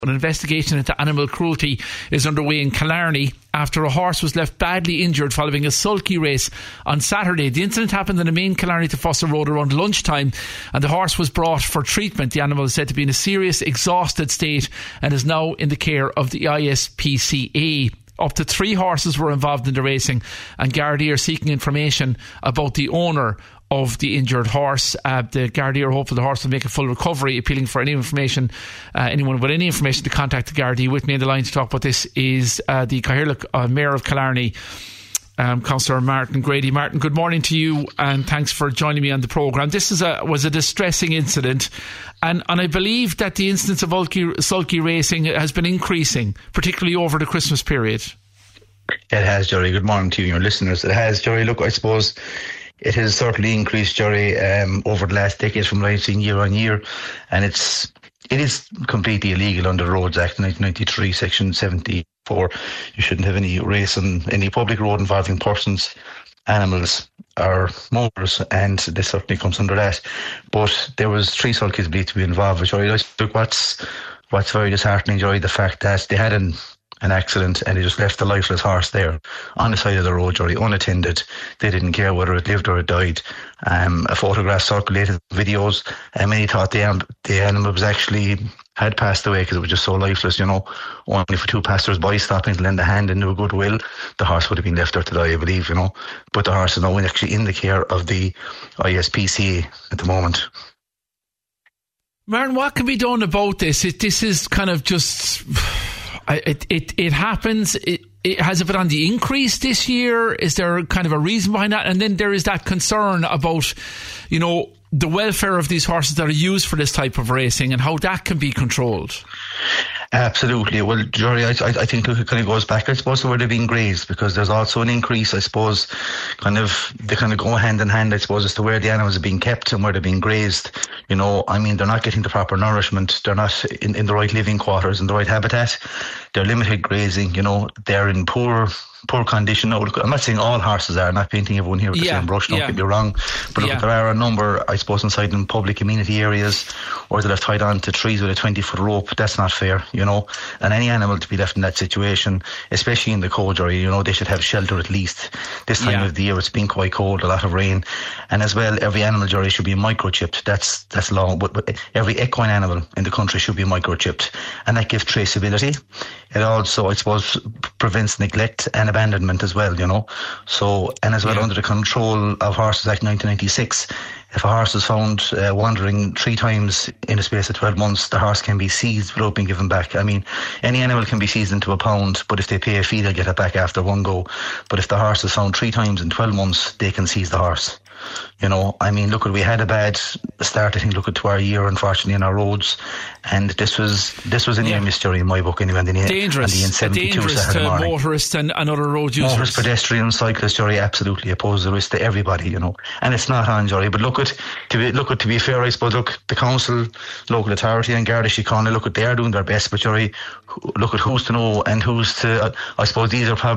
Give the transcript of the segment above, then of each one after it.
An investigation into animal cruelty is underway in Killarney after a horse was left badly injured following a sulky race on Saturday. The incident happened in the main Killarney to Foster Road around lunchtime, and the horse was brought for treatment. The animal is said to be in a serious, exhausted state and is now in the care of the ISPCA. Up to 3 horses were involved in the racing, and Gardaí are seeking information about the owner of the injured horse. The Gardaí are hopeful the horse will make a full recovery, appealing for any information, anyone with any information to contact the Gardaí. With me on the line to talk about this is the Cathaoirleach Mayor of Killarney, Councillor Martin Grady. Martin, good morning to you, and thanks for joining me on the programme. This was a distressing incident, and I believe that the incidence of sulky racing has been increasing, particularly over the Christmas period. It has, Jerry. Good morning to you and your listeners. It has, Jerry. Look, I suppose it has certainly increased, Jerry, over the last decades from what I've seen year on year, and it is completely illegal under the Roads Act 1993, Section 74. You shouldn't have any race on any public road involving persons, animals or motors, and this certainly comes under that. But there was 3 sulkies believed to be involved, Jerry. Look, what's very disheartening, Jerry, the fact that they had an accident and they just left the lifeless horse there on the side of the road, Jerry, unattended. They didn't care whether it lived or it died. A photograph circulated, videos, and many thought the animal was actually had passed away because it was just so lifeless, only for 2 passers-by stopping to lend a hand and do a goodwill. The horse would have been left there to die, I believe, but the horse is now actually in the care of the ISPCA at the moment. Martin, what can be done about this? This is kind of just... It happens. It has it been on the increase this year? Is there kind of a reason behind that? And then there is that concern about, the welfare of these horses that are used for this type of racing and how that can be controlled. Absolutely. Well, Jerry, I think it kind of goes back, I suppose, to where they're being grazed, because there's also an increase, I suppose, they kind of go hand in hand, I suppose, as to where the animals are being kept and where they're being grazed. They're not getting the proper nourishment. They're not in the right living quarters, in the right habitat. They're limited grazing, they're in poor condition. No, look, I'm not saying all horses are, I'm not painting everyone here with the same brush, don't get me wrong. But look, there are a number, I suppose, inside in public community areas, or that have tied on to trees with a 20-foot rope. That's not fair, And any animal to be left in that situation, especially in the cold, Jerry, they should have shelter at least. This time of the year, it's been quite cold, a lot of rain. And as well, every animal, Jerry, should be microchipped. That's law. But every equine animal in the country should be microchipped. And that gives traceability. It also, I suppose, prevents neglect and abandonment as well, So, and as well, under the Control of Horses Act 1996, if a horse is found wandering 3 times in a space of 12 months, the horse can be seized without being given back. I mean, any animal can be seized into a pound, but if they pay a fee, they'll get it back after one go. But if the horse is found 3 times in 12 months, they can seize the horse. Look, we had a bad start, I think, to our year, unfortunately, in our roads. And this was a near mystery in my book, anyway. Dangerous to motorists and other road users. Motorists, pedestrians, cyclists, Jerry, absolutely oppose the risk to everybody, And it's not on, Jerry. But to be fair, I suppose, the council, local authority and Garda Síochána, they are doing their best. But, Jerry, look at who's to know and who's to... I suppose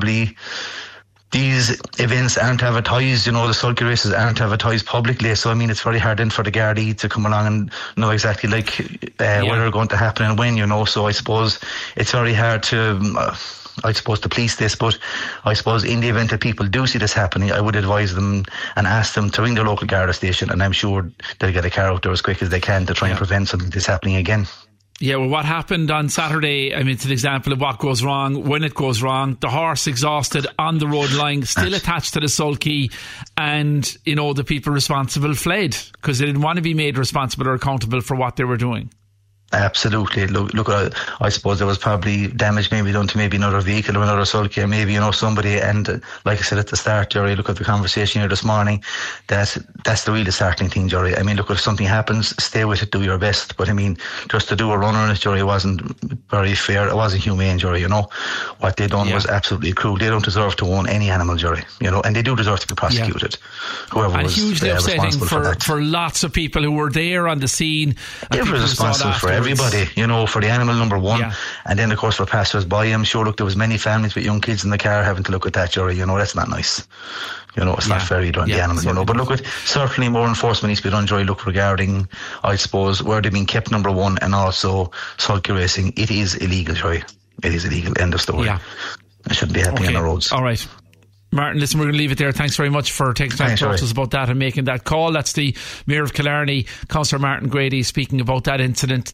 these events aren't advertised, the sulky races aren't advertised publicly. So, it's very hard then for the Gardaí to come along and know exactly when they're going to happen and when, So I suppose it's very hard to... to police this, but I suppose in the event that people do see this happening, I would advise them and ask them to ring their local Garda station, and I'm sure they'll get a car out there as quick as they can to try and prevent something like this happening again. Yeah, well, what happened on Saturday, it's an example of what goes wrong when it goes wrong. The horse exhausted on the road lying, still attached to the sulky, and, the people responsible fled because they didn't want to be made responsible or accountable for what they were doing. Absolutely. Look, I suppose there was probably damage maybe done to maybe another vehicle or another sulky, or maybe, somebody, and like I said at the start, Jerry, look at the conversation here this morning, that's the really disheartening thing, Jerry. Look, if something happens, stay with it, do your best. But just to do a run on it, Jerry, wasn't very fair. It wasn't humane, Jerry, What they done was absolutely cruel. They don't deserve to own any animal, Jerry, and they do deserve to be prosecuted. Whoever was hugely upsetting for lots of people who were there on the scene. They were responsible for everything. everybody, you know, for the animal, number one. Yeah. And then, of course, for passers by, I'm sure, look, there was many families with young kids in the car having to look at that, Jerry. You know, that's not nice. You know, it's not fair either on the animal, you know. But look, certainly more enforcement needs to be done, Jerry. Look, regarding, I suppose, where they've been kept, number one, and also sulky racing. It is illegal, Jerry. It is illegal. End of story. Yeah. It shouldn't be happening on the roads. All right. Martin, listen, we're going to leave it there. Thanks very much for taking time to talk to us about that and making that call. That's the Mayor of Killarney, Councillor Martin Grady, speaking about that incident.